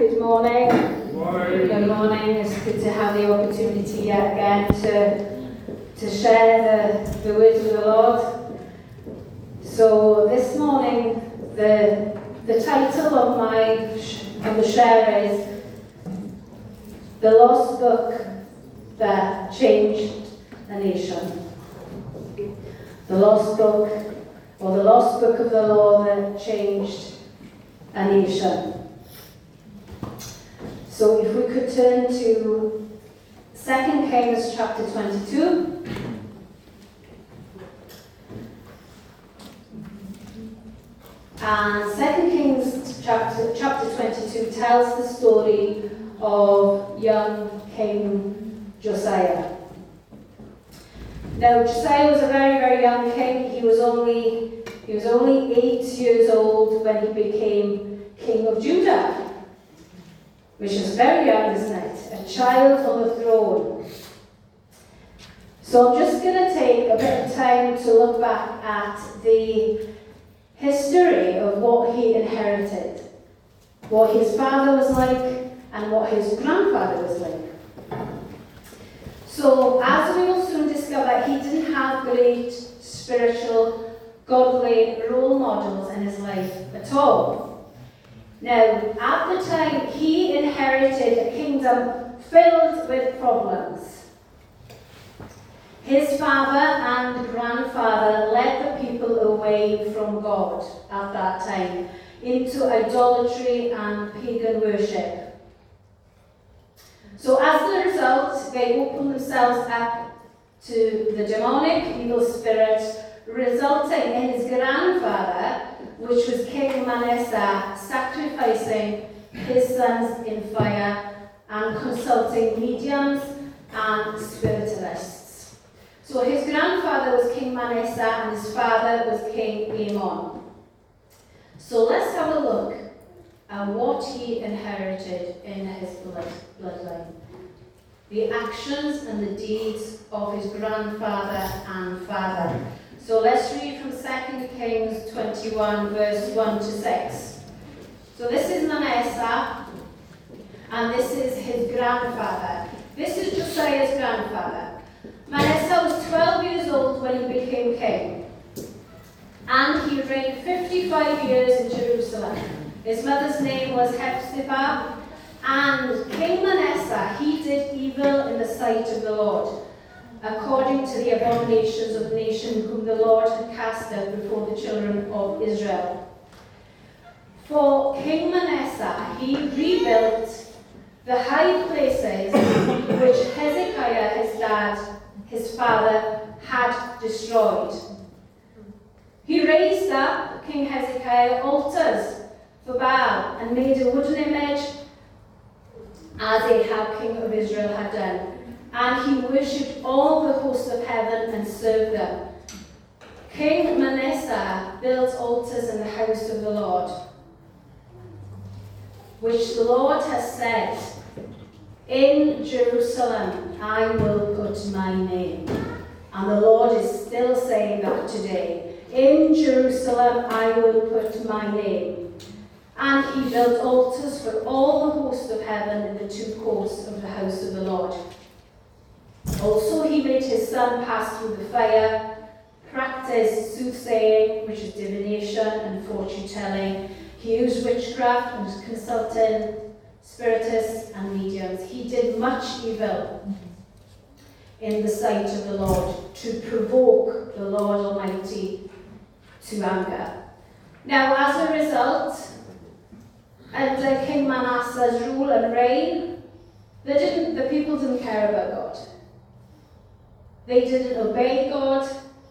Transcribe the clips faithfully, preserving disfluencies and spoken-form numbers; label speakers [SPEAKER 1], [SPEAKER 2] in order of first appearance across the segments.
[SPEAKER 1] Good morning.
[SPEAKER 2] Good morning.
[SPEAKER 1] Good morning. It's good to have the opportunity yet again to, to share the, the words of the Lord. So this morning, the, the title of my of the share is The Lost Book That Changed a Nation. The Lost Book, or the Lost Book of the Law that changed a nation. So if we could turn to Second Kings chapter twenty-two. And Second Kings chapter, chapter twenty-two tells the story of young King Josiah. Now Josiah was a very, very young king. He was only he was only eight years old when he became king of Judah, which is very young, isn't it? A child on the throne. So I'm just going to take a bit of time to look back at the history of what he inherited, what his father was like, and what his grandfather was like. So, as we will soon discover, he didn't have great spiritual, godly role models in his life at all. Now, at the time, he inherited a kingdom filled with problems. His father and grandfather led the people away from God at that time into idolatry and pagan worship. So as a result, they opened themselves up to the demonic evil spirit, resulting in his grandfather, which was King Manasseh, sacrificing his sons in fire and consulting mediums and spiritualists. So his grandfather was King Manasseh and his father was King Amon. So let's have a look at what he inherited in his blood, bloodline. The actions and the deeds of his grandfather and father. So let's read from Second Kings twenty-one, verse one to six. So this is Manasseh, and this is his grandfather. This is Josiah's grandfather. Manasseh was twelve years old when he became king, and he reigned fifty-five years in Jerusalem. His mother's name was Hephzibah, and King Manasseh, he did evil in the sight of the Lord, according to the abominations of the nation whom the Lord had cast out before the children of Israel. For King Manasseh, he rebuilt the high places which Hezekiah, his dad, his father, had destroyed. He raised up, King Hezekiah, altars for Baal and made a wooden image as Ahab, king of Israel, had done. And he worshipped all the hosts of heaven and served them. King Manasseh built altars in the house of the Lord, which the Lord has said, in Jerusalem I will put my name. And the Lord is still saying that today. In Jerusalem I will put my name. And he built altars for all the hosts of heaven in the two courts of the house of the Lord. Also he made his son pass through the fire, practiced soothsaying, which is divination, and fortune-telling. He used witchcraft and was consulting spiritists and mediums. He did much evil in the sight of the Lord to provoke the Lord Almighty to anger. Now, as a result, under King Manasseh's rule and reign, they didn't, the people didn't care about God. They didn't obey God.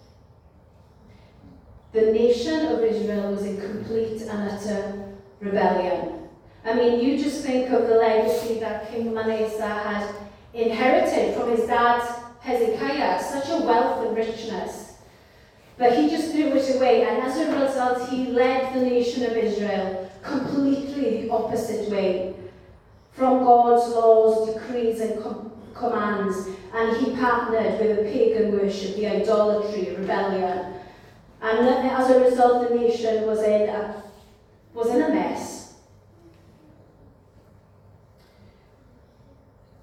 [SPEAKER 1] The nation of Israel was in complete and utter rebellion. I mean, you just think of the legacy that King Manasseh had inherited from his dad Hezekiah, such a wealth and richness. But he just threw it away, and as a result, he led the nation of Israel completely the opposite way from God's laws, decrees, and com- commands, and he partnered with the pagan worship, the idolatry, rebellion. And as a result, the nation was in a, was in a mess.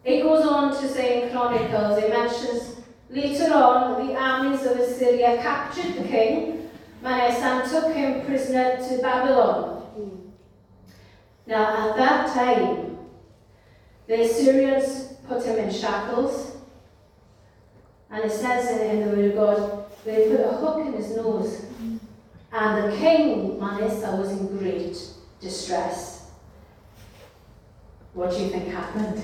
[SPEAKER 1] It goes on to say in Chronicles, it mentions later on the armies of Assyria captured the king, Manasseh, and took him prisoner to Babylon. Now at that time, the Assyrians put him in shackles, and it says in, in the Word of God, they put a hook in his nose, and the king, Manasseh, was in great distress. What do you think happened?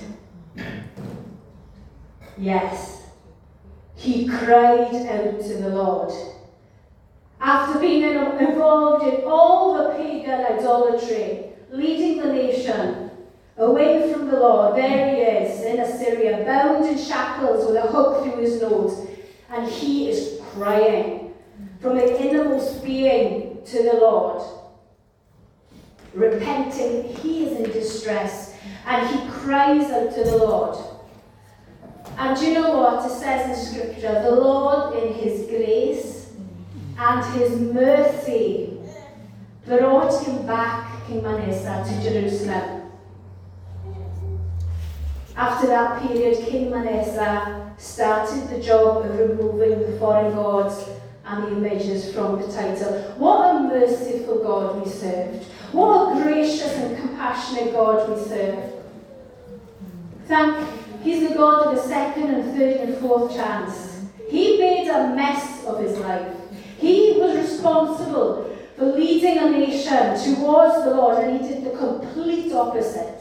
[SPEAKER 1] Yes, he cried out to the Lord. After being involved in all the pagan idolatry, leading the nation away from the Lord, there he is in Assyria, bound in shackles with a hook through his nose, and he is crying from an innermost being to the Lord, repenting. He is in distress, and he cries out to the Lord. And do you know what? It says in Scripture, the Lord in his grace and his mercy brought him back, King Manasseh, to Jerusalem. After that period, King Manasseh started the job of removing the foreign gods and the images from the title. What a merciful God we served. What a gracious and compassionate God we serve. Thank He's the God of the second and third and fourth chance. He made a mess of his life. He was responsible for leading a nation towards the Lord, and he did the complete opposite.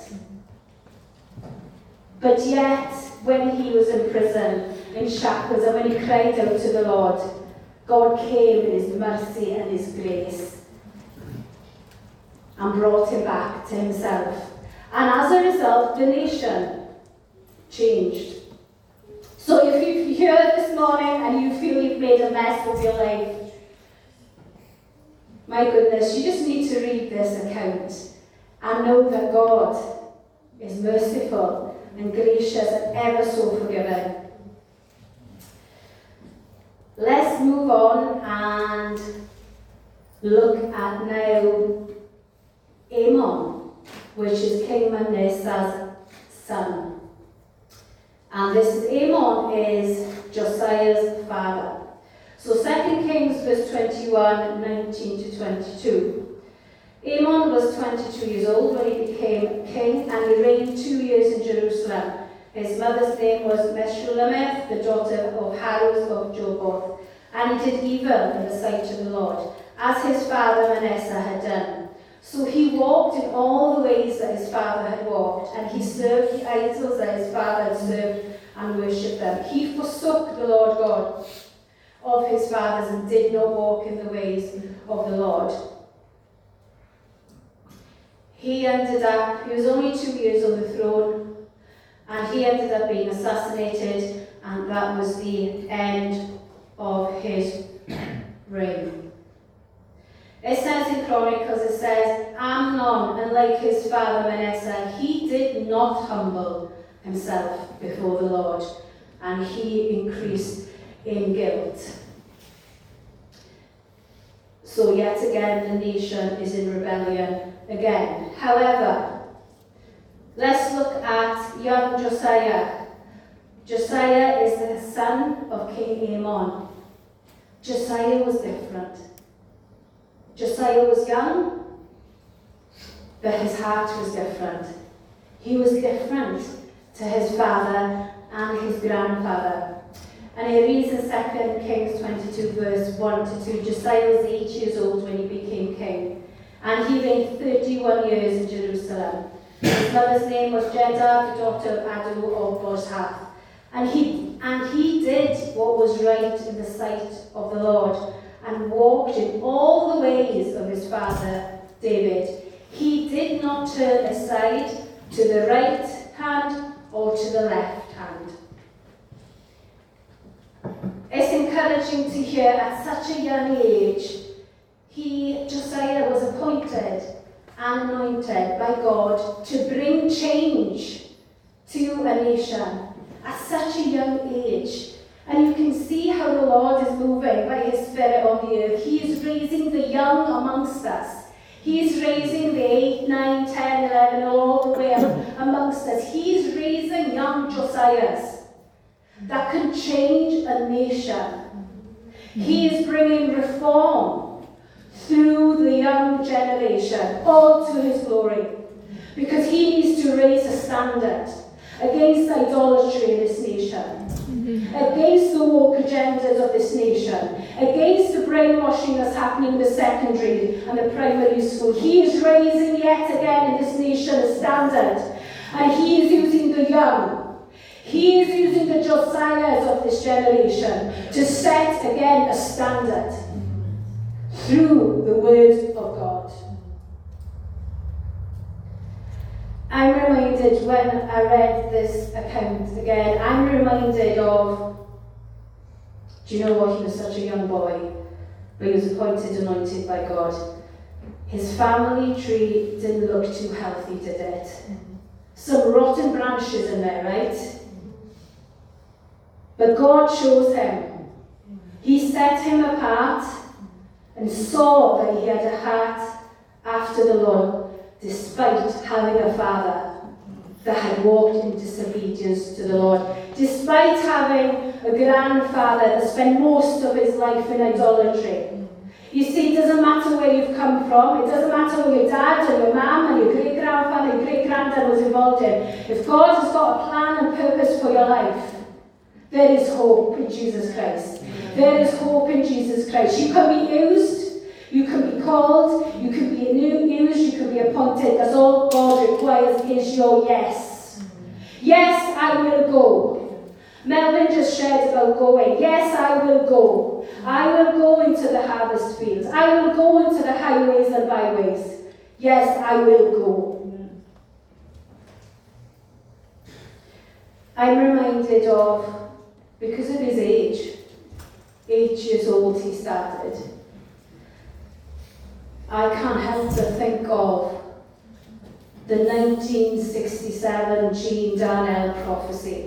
[SPEAKER 1] But yet, when he was in prison, in shackles, and when he cried out to the Lord, God came in his mercy and his grace and brought him back to himself. And as a result, the nation changed. So if you're here this morning and you feel you've made a mess of your life, my goodness, you just need to read this account and know that God is merciful and gracious and ever so forgiving. Let's move on and look at now Amon, which is King Manasseh's son. And this is Amon is Josiah's father. So Second Kings verse twenty-one, nineteen to twenty-two. Amon was twenty-two years old when he became king, and he reigned two years in Jerusalem. His mother's name was Meshullemeth, the daughter of Haruz of Joboth, and he did evil in the sight of the Lord, as his father Manasseh had done. So he walked in all the ways that his father had walked, and he served the idols that his father had served and worshipped them. He forsook the Lord God of his fathers and did not walk in the ways of the Lord. He ended up, he was only two years on the throne, and he ended up being assassinated, and that was the end of his reign. It says in Chronicles, it says, Amnon, unlike his father Manasseh, he did not humble himself before the Lord, and he increased in guilt. So yet again, the nation is in rebellion again. However, let's look at young Josiah. Josiah is the son of King Amon. Josiah was different. Josiah was young, but his heart was different. He was different to his father and his grandfather. And it reads in Second Kings twenty-two, verse one to two, Josiah was eight years old when he became king, and he reigned thirty-one years in Jerusalem. His mother's name was Jeddah, the daughter of Adu of Bozhath. And he, and he did what was right in the sight of the Lord, and walked in all the ways of his father David. He did not turn aside to the right hand or to the left hand. It's encouraging to hear at such a young age, he, Josiah, was appointed and anointed by God to bring change to a nation at such a young age. And you can see how the Lord is moving by his Spirit on the earth. He is raising the young amongst us. He's raising the eight, nine, ten, eleven, all the way up amongst us. He's raising young Josiahs that can change a nation. He is bringing reform through the young generation, all to his glory. Because he needs to raise a standard against idolatry in this nation, mm-hmm. against the woke agendas of this nation, against the brainwashing that's happening in the secondary and the primary school. He is raising yet again in this nation a standard, and he is using the young. He is using the Josiahs of this generation to set again a standard through the word of God. I'm reminded when I read this account again, I'm reminded of, do you know what, he was such a young boy, but he was appointed, anointed by God. His family tree didn't look too healthy, did it? Some rotten branches in there, right? But God chose him. He set him apart and saw that he had a heart after the Lord, despite having a father that had walked in disobedience to the Lord, despite having a grandfather that spent most of his life in idolatry. You see, it doesn't matter where you've come from, it doesn't matter who your dad or your mum and your great-grandfather, your great-granddad was involved in. If God has got a plan and purpose for your life, there is hope in Jesus Christ. There is hope in Jesus Christ. You can be used, you can be called, you can be used, you can be appointed. That's all God requires is your yes. Yes, I will go. Melvin just shared about going. Yes, I will go. I will go into the harvest fields. I will go into the highways and byways. Yes, I will go. I'm reminded of, because of his age, eight years old he started. I can't help but think of the nineteen sixty-seven Jean Darnell prophecy,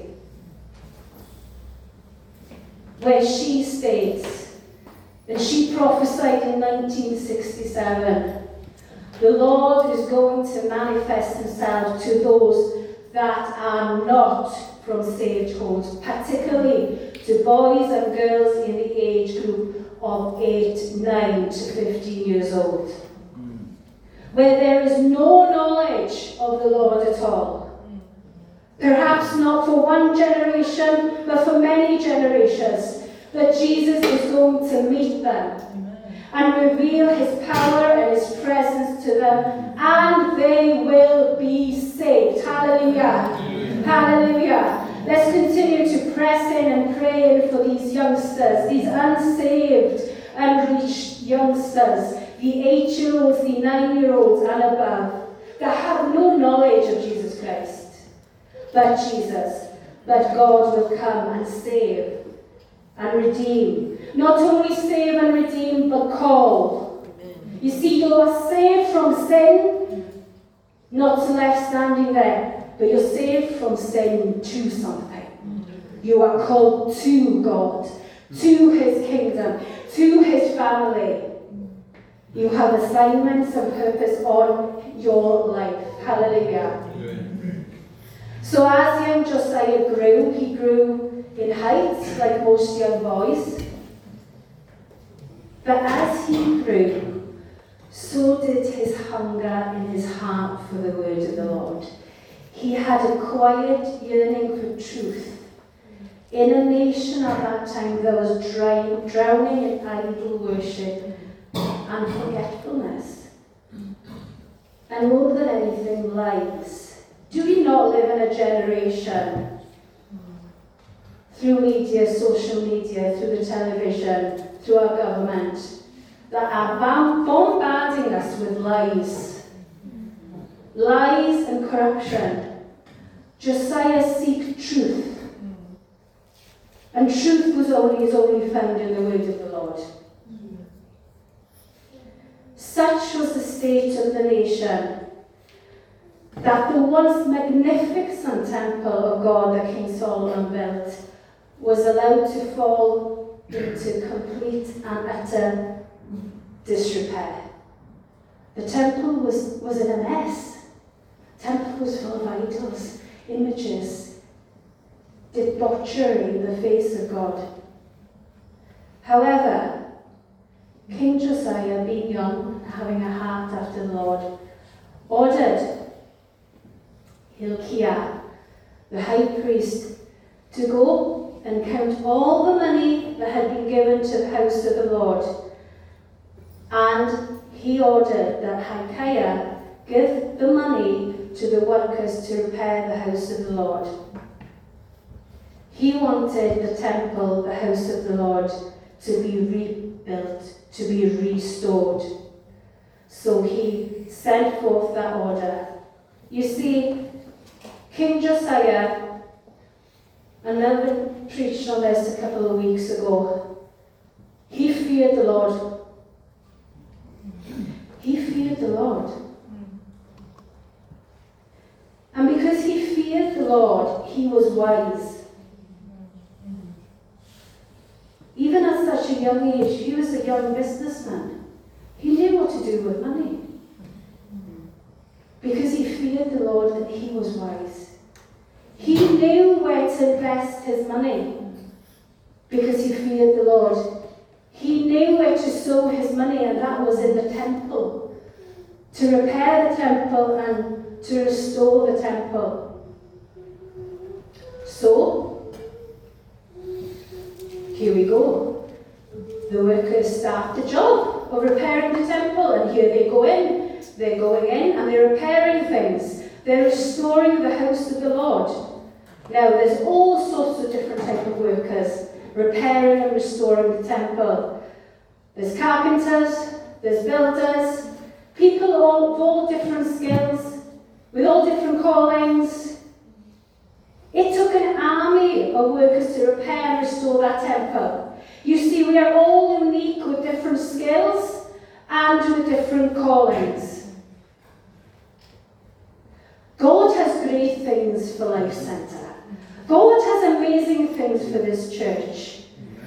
[SPEAKER 1] where she states, and she prophesied in nineteen sixty-seven, the Lord is going to manifest himself to those that are not from saved homes, particularly to boys and girls in the age group of eight, nine to fifteen years old, mm. where there is no knowledge of the Lord at all. Mm. Perhaps not for one generation, but for many generations, that Jesus is going to meet them Amen. And reveal his power and his presence to them, and they will be saved. Hallelujah. Amen. Hallelujah. Let's continue to press in and pray in for these youngsters, these unsaved, unreached youngsters, the eight-year-olds, the nine-year-olds and above, that have no knowledge of Jesus Christ, but Jesus, but God will come and save and redeem. Not only save and redeem, but call. Amen. You see, you are saved from sin, not left standing there. But you're saved from sin to something. You are called to God, to his kingdom, to his family. You have assignments and purpose on your life. Hallelujah. So as young Josiah grew, he grew in height, like most young boys. But as he grew, so did his hunger in his heart for the word of the Lord. He had a quiet yearning for truth in a nation at that time that was dry, drowning in idol worship and forgetfulness. And more than anything, lies. Do we not live in a generation, through media, social media, through the television, through our government, that are bombarding us with lies? Lies and corruption. Josiah seeked truth. And truth was only is only found in the word of the Lord. Such was the state of the nation that the once magnificent temple of God that King Solomon built was allowed to fall into complete and utter disrepair. The temple was, was in a mess. The temple was full of idols, images, debauchery in the face of God. However, King Josiah, being young, having a heart after the Lord, ordered Hilkiah, the high priest, to go and count all the money that had been given to the house of the Lord. And he ordered that Hilkiah give the money to the workers to repair the house of the Lord. He wanted the temple, the house of the Lord, to be rebuilt, to be restored. So he sent forth that order. You see, King Josiah, and Melvin preached on this a couple of weeks ago, he feared the Lord. He feared the Lord. And because he feared the Lord, he was wise. Even at such a young age, he was a young businessman. He knew what to do with money. Because he feared the Lord and he was wise. He knew where to invest his money. Because he feared the Lord. He knew where to sow his money, and that was in the temple. To repair the temple and to restore the temple. So, here we go. The workers start the job of repairing the temple, and here they go in. They're going in and they're repairing things. They're restoring the house of the Lord. Now, there's all sorts of different types of workers repairing and restoring the temple. There's carpenters, there's builders, people all, with all different skills, with all different callings. It took an army of workers to repair and restore that temple. You see, we are all unique with different skills and with different callings. God has great things for Life Centre. God has amazing things for this church.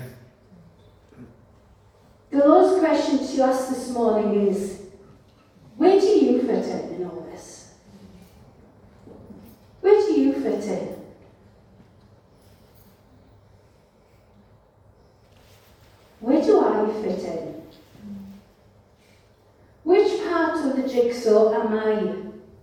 [SPEAKER 1] The Lord's question to us this morning is, where do you fit in in all this? Where do you fit in? Where do I fit in? Which part of the jigsaw am I?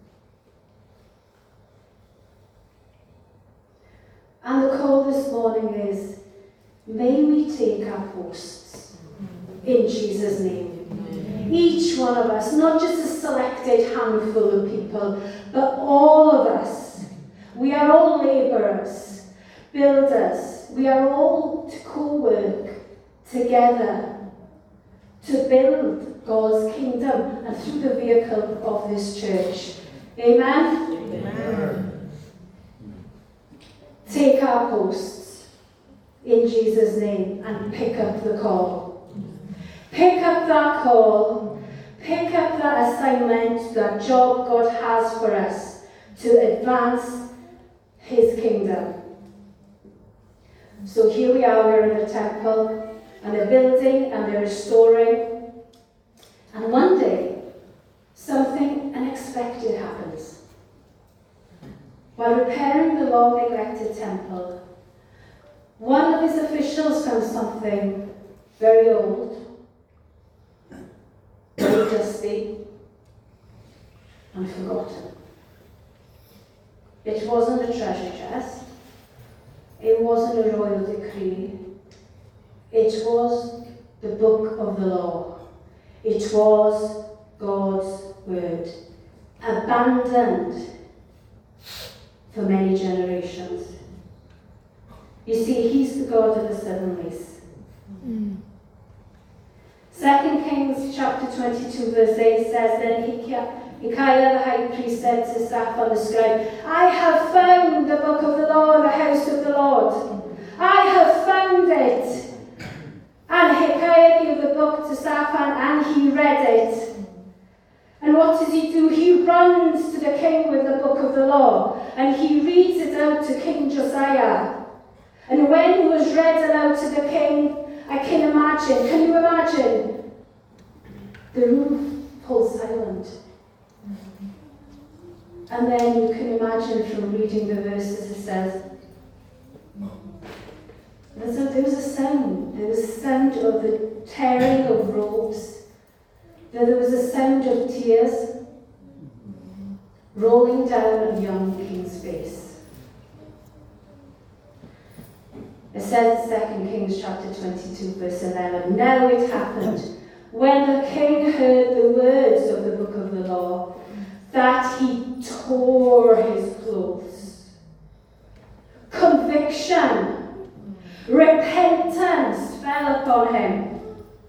[SPEAKER 1] And the call this morning is, may we take our posts in Jesus' name. Amen. Each one of us, not just a selected handful of people, but all of us. We are all labourers, builders. We are all to co-work together to build God's kingdom and through the vehicle of this church. Amen? Amen. Take our posts in Jesus' name and pick up the call. Pick up that call. Pick up that assignment, that job God has for us to advance His kingdom. So here we are, we're in the temple, and they're building and they're restoring. And one day, something unexpected happens. While repairing the long-neglected temple, one of his officials found something very old, very dusty, and forgotten. It wasn't a treasure chest. It wasn't a royal decree. It was the book of the law. It was God's word, abandoned for many generations. You see, He's the God of the suddenlies. Mm. Second Kings chapter twenty-two verse eight says, then Hilkiah the high priest said to Shaphan the scribe, I have found the book of the law in the house of the Lord. I have found it. And Hilkiah gave the book to Shaphan, and he read it. And what does he do? He runs to the king with the book of the law, and he reads it out to King Josiah. And when it was read aloud to the king, I can imagine, can you imagine? The roof Paul silent. And then you can imagine from reading the verses, it says, there's a, there was a sound. There was a sound of the tearing of robes. There was a sound of tears rolling down a young king's face. It says in Second Kings chapter twenty-two, verse eleven, now it happened, when the king heard the words of the book of the law, that he tore his clothes. Conviction, repentance fell upon him.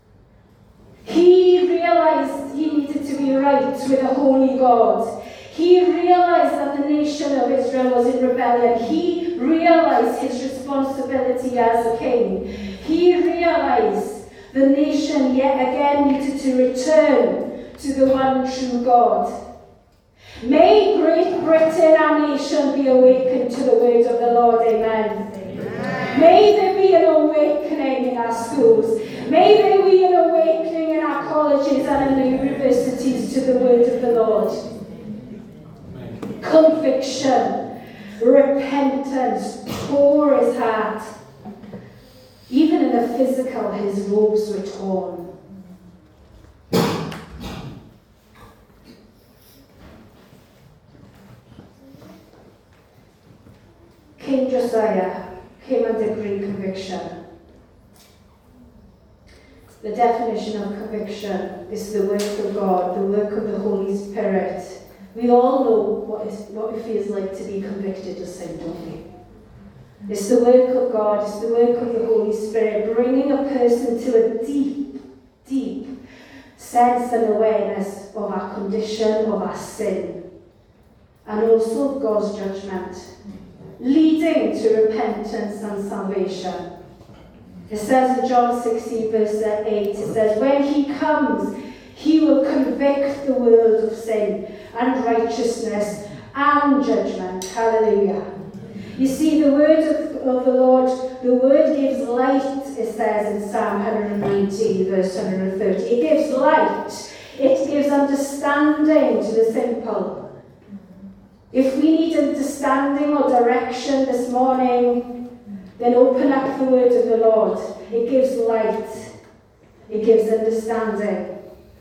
[SPEAKER 1] He realized he needed to be right with a holy God. He realized that the nation of Israel was in rebellion. He realized his responsibility as a king. He realized the nation yet again needed to return to the one true God. May Great Britain, our nation, be awakened to the word of the Lord. Amen. Amen. May there be an awakening in our schools. May there be an awakening in our colleges and in the universities to the word of the Lord. Amen. Conviction, repentance tore his heart. Even in the physical, his robes were torn. King Josiah came under great conviction. The definition of conviction is the work of God, the work of the Holy Spirit. We all know what, is, what it feels like to be convicted of sin, don't we? It's the work of God, it's the work of the Holy Spirit, bringing a person to a deep, deep sense and awareness of our condition, of our sin, and also of God's judgment, leading to repentance and salvation. It says in John sixteen, verse eight, it says, when he comes, he will convict the world of sin and righteousness and judgment. Hallelujah. You see, the word of, of the Lord, the word gives light, it says in Psalm one nineteen, verse one hundred thirty. It gives light. It gives understanding to the simple. If we need understanding or direction this morning, then open up the word of the Lord. It gives light. It gives understanding.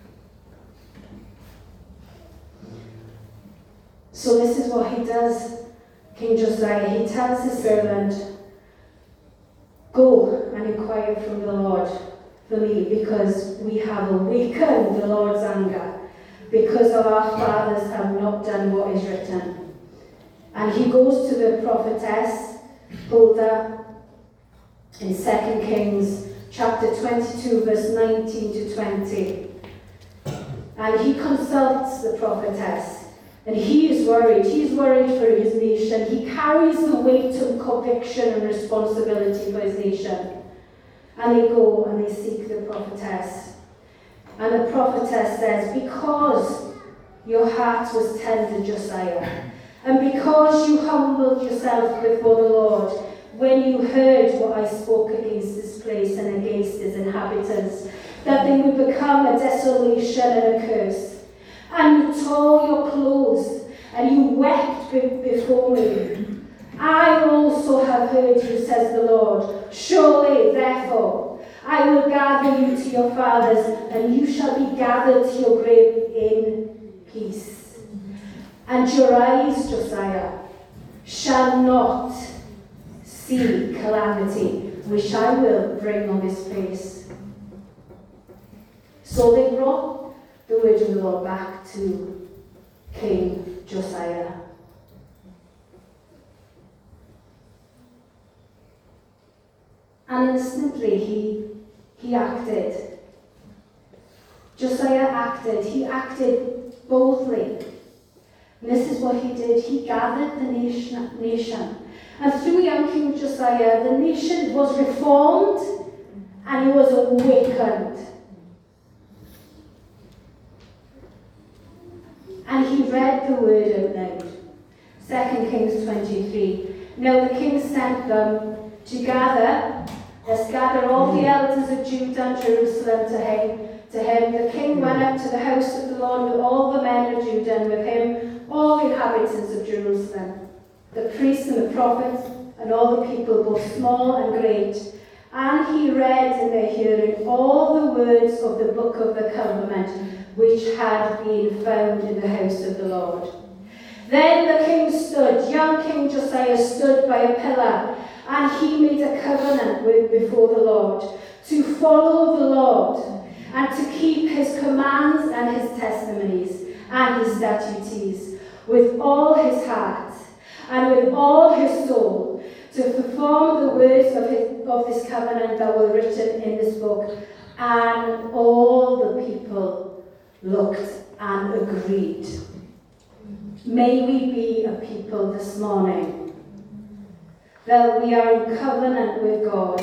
[SPEAKER 1] So this is what he does, King Josiah. He tells his servant, go and inquire from the Lord for me, because we have awakened the Lord's anger, because of our fathers have not done what is written. And he goes to the prophetess Huldah in Second Kings chapter twenty-two, verse nineteen to twenty. And he consults the prophetess. And he is worried. He's worried for his nation. He carries the weight of conviction and responsibility for his nation. And they go and they seek the prophetess. And the prophetess says, because your heart was tender, Josiah, and because you humbled yourself before the Lord, when you heard what I spoke against this place and against its inhabitants, that they would become a desolation and a curse, and you tore your clothes, and you wept before me. I also have heard you, says the Lord. Surely, therefore, I will gather you to your fathers, and you shall be gathered to your grave in peace. And your eyes, Josiah, shall not see calamity, which I will bring on this place. So they brought the word of the Lord back to King Josiah. And instantly he, he acted. Josiah acted. He acted boldly. And this is what he did. He gathered the nation. nation. And through young King Josiah, the nation was reformed and it was awakened. And he read the word out loud. Second Kings twenty-three. Now the king sent them to gather, let's gather all the elders of Judah and Jerusalem to him, to to him. The king went up to the house of the Lord with all the men of Judah, and with him all the inhabitants of Jerusalem, the priests and the prophets, and all the people, both small and great. And he read in their hearing all the words of the book of the covenant, which had been found in the house of the Lord. Then the king stood, young King Josiah stood by a pillar, and he made a covenant with, before the Lord, to follow the Lord, and to keep his commands and his testimonies and his statutes with all his heart and with all his soul, to perform the words of, his, of this covenant that were written in this book. And all the people looked and agreed. May we be a people this morning that we are in covenant with God,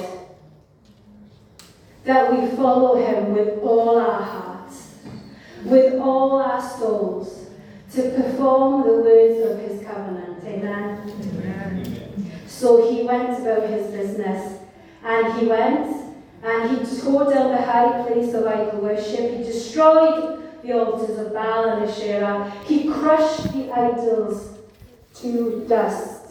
[SPEAKER 1] that we follow him with all our hearts, with all our souls, to perform the words of his covenant. Amen? Amen. So he went about his business, and he went and he tore down the high place of idol worship. He destroyed the altars of Baal and Asherah. He crushed the idols to dust.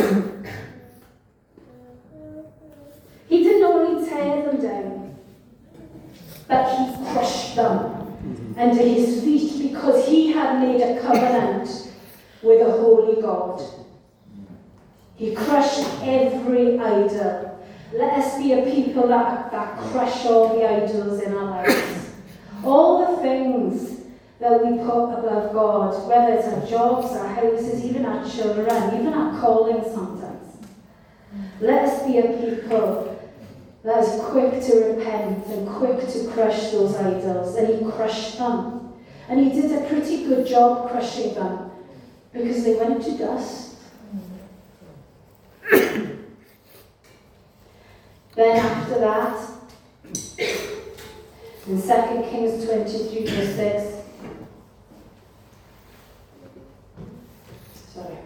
[SPEAKER 1] He didn't only tear them down, but he crushed them under his feet, because he had made a covenant with a holy God. He crushed every idol. Let us be a people that, that crush all the idols in our lives. All the things that we put above God, whether it's our jobs, our houses, even our children, even our calling sometimes. Let us be a people that is quick to repent and quick to crush those idols. And he crushed them. And he did a pretty good job crushing them, because they went to dust. Then after that, in Second Kings twenty-three, verse six, sorry.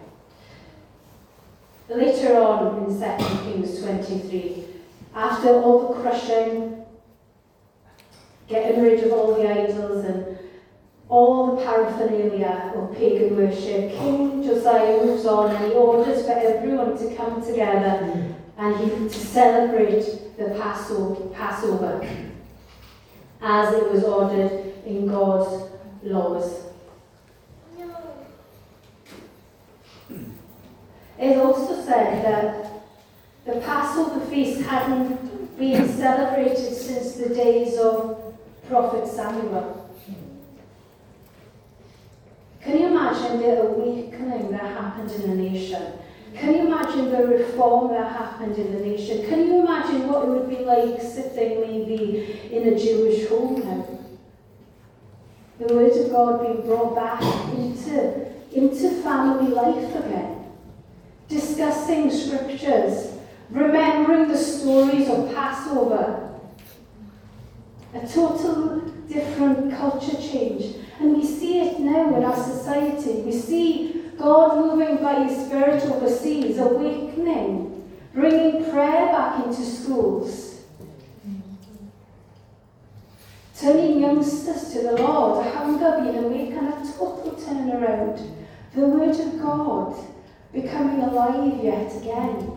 [SPEAKER 1] Later on in Second Kings twenty-three, after all the crushing, getting rid of all the idols and all the paraphernalia of pagan worship, King Josiah moves on, and he orders for everyone to come together and he to celebrate the Passover, Passover as it was ordered in God's laws. It also said that the Passover feast hadn't been celebrated since the days of Prophet Samuel. Can you imagine the awakening that happened in the nation? Can you imagine the reform that happened in the nation? Can you imagine what it would be like sitting maybe in a Jewish home now? The Word of God being brought back into, into family life again. Discussing scriptures, remembering the stories of Passover. A total different culture change. And we see it now in our society. We see God moving by his Spirit overseas, awakening, bringing prayer back into schools, turning youngsters to the Lord, a hunger being awakened, a total turnaround. The Word of God becoming alive yet again.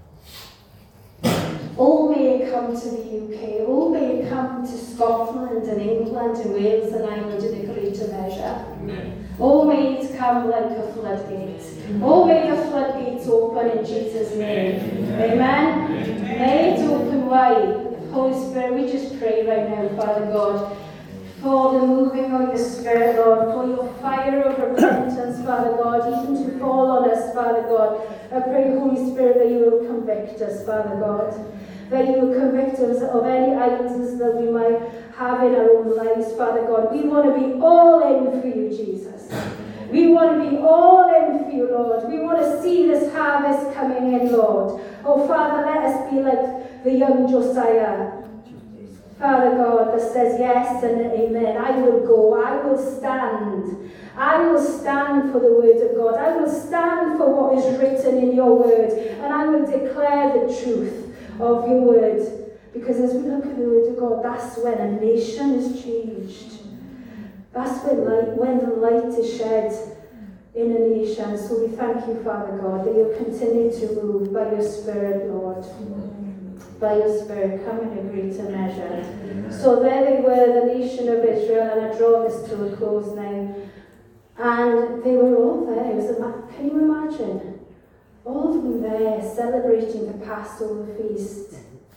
[SPEAKER 1] All may come to the U K, all may come to Scotland and England and Wales and Ireland in a greater measure. Amen. All may it come like a floodgate. All may the floodgates open in Jesus' name. Amen. Amen. Amen. May it open wide. Holy Spirit, we just pray right now, Father God, for the moving of your Spirit, Lord, for your fire of repentance, Father God, even to fall on us, Father God. I pray, Holy Spirit, that you will convict us, Father God. That you will convict us of any idols that we might have in our own lives, Father God. We want to be all in for you, Jesus. We want to be all in for you, Lord. We want to see this harvest coming in, Lord. Oh, Father, let us be like the young Josiah, Father God, that says yes and amen. I will go. I will stand. I will stand for the word of God. I will stand for what is written in your word. And I will declare the truth of your word.
[SPEAKER 2] Because as we look at the Word of God, that's when a nation is changed. That's when, light, when the light is shed in a nation. So we thank you, Father God, that you'll continue to move by your Spirit, Lord. By your Spirit, come in a greater measure. So there they were, the nation of Israel, and I draw this to a close now. And they were all there. It was a, can you imagine? All of them there celebrating the Passover feast.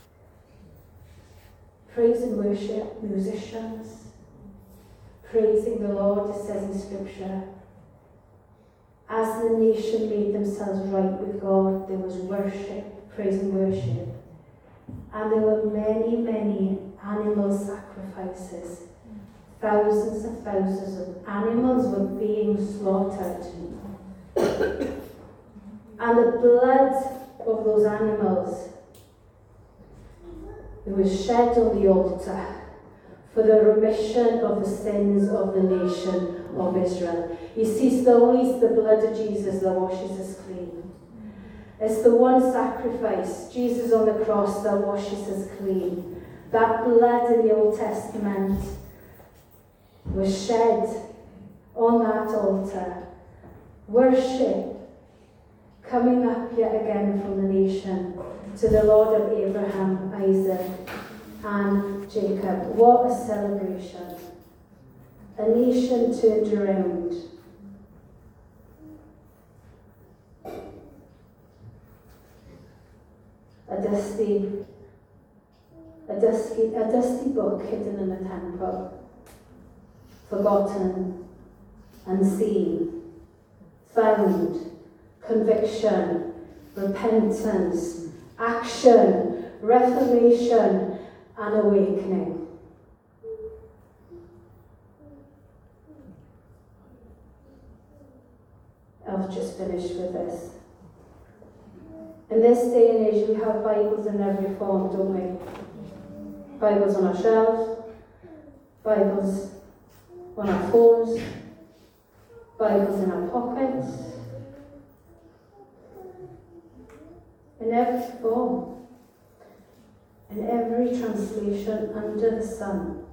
[SPEAKER 2] Praise and worship, musicians. Praising the Lord, it says in Scripture. As the nation made themselves right with God, there was worship, praise and worship. And there were many, many animal sacrifices. Thousands and thousands of animals were being slaughtered. And the blood of those animals, it was shed on the altar for the remission of the sins of the nation of Israel. You see, it's always the blood of Jesus that washes us clean. It's the one sacrifice, Jesus on the cross, that washes us clean. That blood in the Old Testament was shed on that altar. Worship coming up yet again from the nation to the Lord of Abraham, Isaac, and Jacob. What a celebration. A nation turned around. A dusty, a dusty, a dusty book hidden in the temple. Forgotten, unseen, found, conviction, repentance, action, reformation, and awakening. I'll just finish with this. In this day and age, we have Bibles in every form, don't we? Bibles on our shelves, Bibles on our phones, Bibles in our pockets, in every form, in every translation under the sun.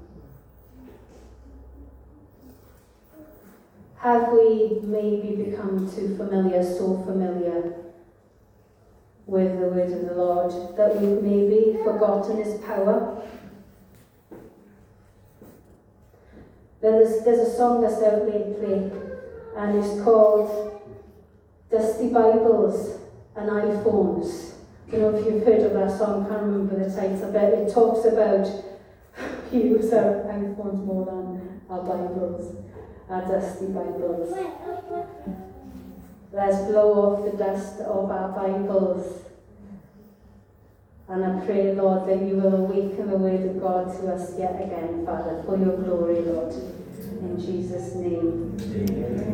[SPEAKER 2] Have we maybe become too familiar, so familiar with the word of the Lord, that we've maybe forgotten his power? There's, there's a song that's out lately, and it's called Dusty Bibles and iPhones. I don't know if you've heard of that song, I can't remember the title, but it talks about we use our iPhones more than our Bibles, our dusty Bibles. Let's blow off the dust of our Bibles. And I pray, Lord, that you will awaken the word of God to us yet again, Father, for your glory, Lord. In Jesus' name. Amen.